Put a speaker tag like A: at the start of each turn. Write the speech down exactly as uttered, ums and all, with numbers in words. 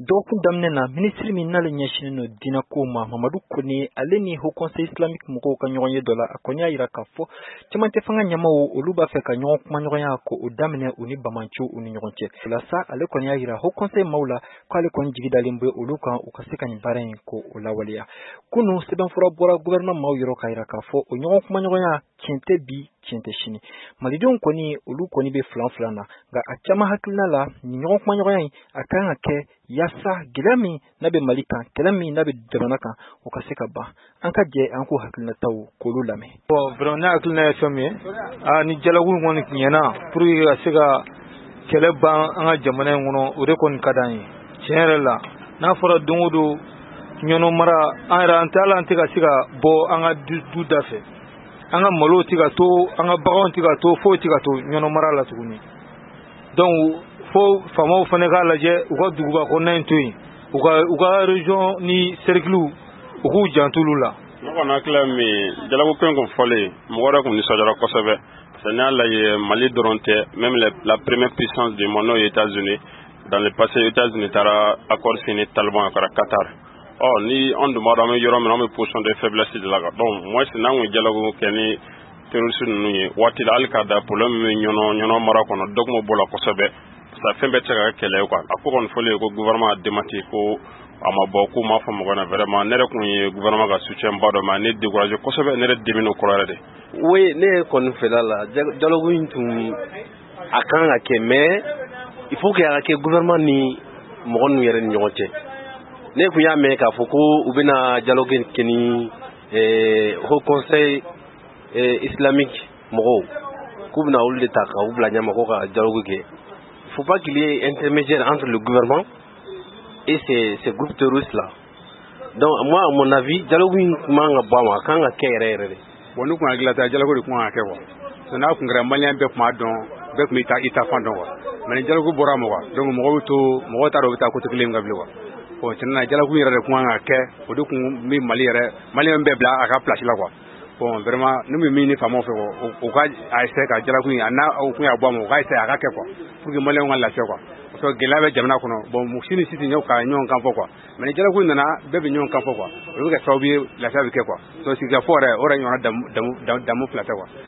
A: dɔgɔkun daminɛ na minisiri min n'ale ɲɛsinnen no diinɛko ma Mamadu Kone ale ni Haut Conseil islamique mɔgɔw ka ɲɔgɔn ye dɔ la a kɔni y'a jira k'a fɔ caman tɛ fanga ɲɛmaaw olu b'a fɛ ka ɲɔgɔn kuma ɲɔgɔnya ko o daminɛ u ni Bamanco u ni ɲɔgɔn cɛ. O la sa ale kɔni y'a jira Haut Conseil maaw la k'ale kɔni jigi dalen bɛ olu kan u ka se ka nin baara in ko o lawaleya. Kunu sɛbɛnfura bɔra gouvernement maaw yɔrɔ k'a jira k'a fɔ o ɲɔgɔn kuma ɲɔgɔnya tiɲɛ tɛ bi tiɲɛ tɛ sini. Malidenw kɔni olu kɔni bɛ filan filan na nka a caman hakilina la nin ɲɔgɔn kuma ɲɔgɔnya in a kan ka kɛ yaasa gɛlɛya min n'a bɛ Mali kan kɛlɛ min n'a bɛ jamana kan o ka se ka ban. An ka jɛ an ko hakilinataw k'olu lamɛn.
B: Bon vraiment ne hakilina ye fɛn min ye a ni dialogue kɔni ɲɛna pour que ka se ka kɛlɛ ban an ka jamana in kɔnɔ o de kɔni ka d'an ye. Tiɲɛ yɛrɛ la n'a fɔra don o don ɲɔnɔ mara an yɛrɛ an tɛ ala an tɛ ka se ka bɔ an ka du da fɛ. An ka malo tɛ ka to an ka baganw tɛ ka to foyi tɛ ka to ɲɔnɔ mara la tuguni. Donc fo faamaw fana k'a lajɛ u ka duguba kɔnɔna in to yen u ka u ka région ni cercle u k'u janto olu la.
C: Ne kɔni hakili ye min ye dialogue ko in kun fɔlen mɔgɔ wɛrɛ kun nisɔndiyara kosɛbɛ parce que n'i y'a lajɛ Mali dɔrɔn tɛ même la première puissance du monde n'o ye États-Unis dans le passé États-Unis taara accord signé Taliban a kɛra Qatar. Ɔ ni an dun b'a dɔn an bɛ yɔrɔ min an bɛ position de faiblesse de la donc moi n'an kun ye dialogue kɛ ni terroriste ninnu ye waati la hali k'a da problème min bɛ ɲɔnɔ ɲɔnɔ mara kɔnɔ dɔ kun b'o bɔ la kosɛbɛ. Ça fait bɛɛ tɛ se ka kɛ kɛlɛ ye quoi a ko kɔni fɔlen ye ko gouvernement a démenti ko a ma bɔ k'u m'a fɔ mɔgɔ na vraiment ne yɛrɛ kun ye gouvernement ka soutien ba dɔ mais ne découragé kosɛbɛ ne yɛrɛ dimina o kɔrɔ yɛrɛ de.
D: Oui ne kɔni fɛla la dialogue in tun a kan ka kɛ mais il faut que a ka kɛ gouvernement ni mɔgɔ ninnu yɛrɛ ni ɲɔgɔn cɛ. Ne kun y'a mɛn k'a fɔ ko u bɛna dialogue kɛ ni Haut Conseil islamique mɔgɔw k'u bɛna olu de ta k'u bila ɲɛma ko ka dialogue kɛ. Il ne faut pas qu'il y ait intermédiaire entre le gouvernement et ces, ces groupes terroristes-là. Donc, moi, à mon avis, dialogue man ka bɔ a ma a kan ka kɛ yɛrɛ yɛrɛ de.
E: Bon ne kun hakili la dialogue de kun kan ka kɛ quoi. So n'a kun kɛra malien bɛɛ kun b'a dɔn bɛɛ kun bɛ taa i ta fan dɔn quoi. Mais ni dialogue bɔra ma quoi. Donc mɔgɔw bɛ to mɔgɔw t'a dɔn u bɛ taa côté kelen min ka bilen quoi. Bon tiɲɛ na dialogue yɛrɛ de kun kan ka kɛ o de kun bɛ Mali yɛrɛ malien bɛɛ bila a ka place la quoi. Bon vraiment ne bɛ min ni faamaw fɛ quoi o ka a essayer ka dialogue in a n'a kun y'a bɔ a ma o ka essayer a ka kɛ quoi pour que malien ka lafiya quoi. Parce que gɛlɛya bɛ jamana kɔnɔ bon si ni si tɛ ɲɔgɔn ka ɲɔgɔn kan fɔ quoi mais ni dialogue in nana bɛɛ bɛ ɲɔgɔn kan fɔ quoi o bɛ kɛ sababu ye lafiya bɛ kɛ quoi donc sigikafɔ yɛrɛ o yɛrɛ ɲɔgɔnna damu damu damu fila tɛ quoi.